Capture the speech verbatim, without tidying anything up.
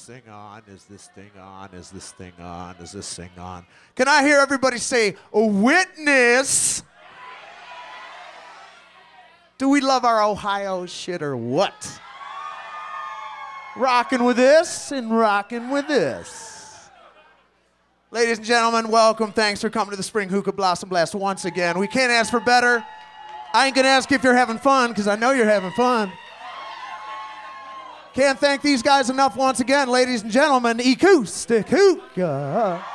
this thing on? Is this thing on? Is this thing on? Is this thing on? Can I hear everybody say, witness? Do we love our Ohio shit or what? Rocking with this and rocking with this. Ladies and gentlemen, welcome. Thanks for coming to the Spring Hookah Blossom Blast once again. We can't ask for better. I ain't gonna ask if you're having fun, because I know you're having fun. Can't thank these guys enough once again, ladies and gentlemen. Acoustic Hookah.